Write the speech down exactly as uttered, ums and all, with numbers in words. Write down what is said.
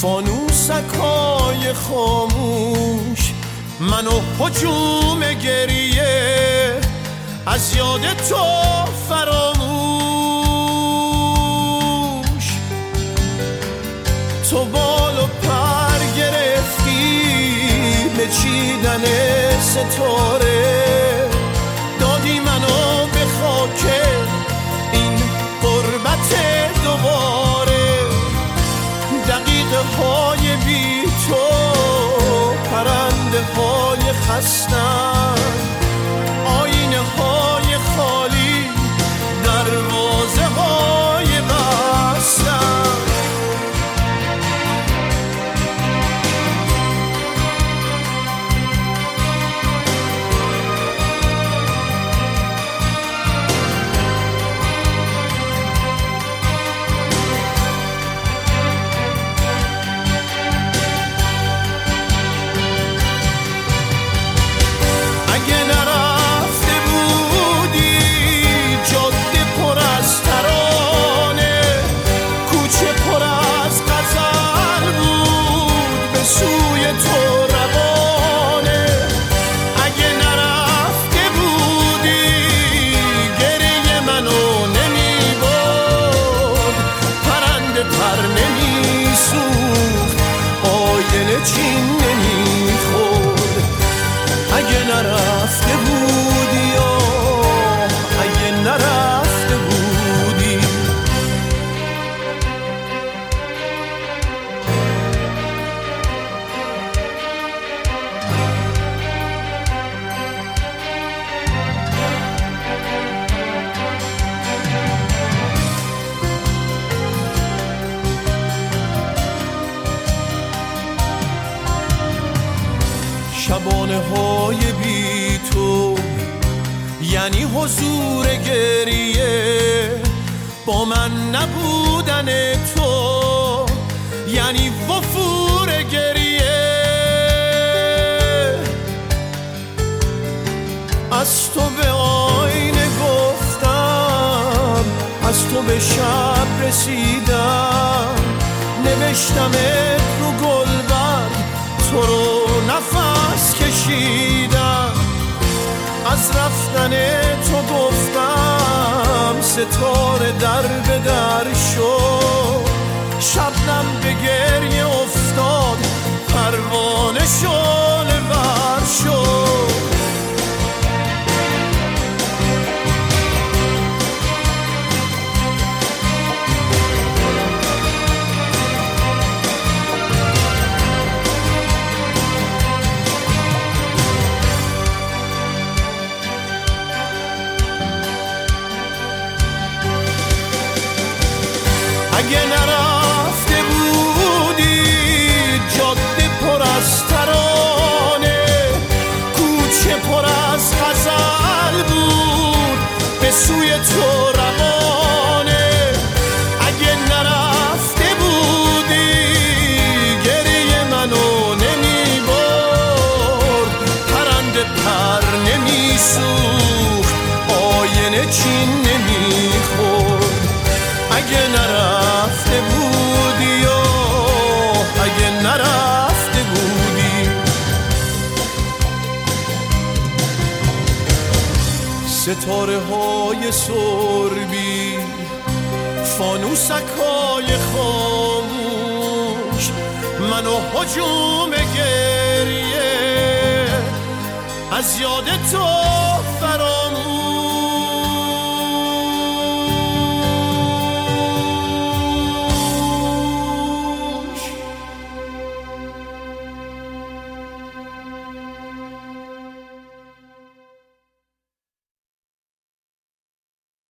فانوسک‌های خاموش منو هجوم گریه از یاد تو فراموش. تو بال و پر گرفتی به چیدن ستاره، دادی منو به خاک این غربت دوباره. دقیقه های بی تو پرنده های خستن، آینه های خالی دروازه های بستن. چین نمیخورد اگه نرفته بودی، آه اگه نرفته بودی. شبانه های بی تو یعنی حضور گریه، با من نبودن تو یعنی وفور گریه. از تو به آینه گفتم، از تو به شب رسیدم، نوشتمت رو گلبرگ تو رو نفس کشیدم. از رفتن تو گفتم ستاره در به در شد، شبنم به گریه افتاد پروانه شعله ور شد. اگه نرفته بودی جاده پر از ترانه، کوچه پر از غزل بود به سوی تو روانه. اگه نرفته بودی گریه منو نمی برد، پرنده پر نمی سوخت، آینه چین نمی خورد. اگه نرفته بودی، آه اگه نرفته بودی. ستاره های سربی، فانوسک های خاموش منو هجوم گریه از یاد تو فراموش.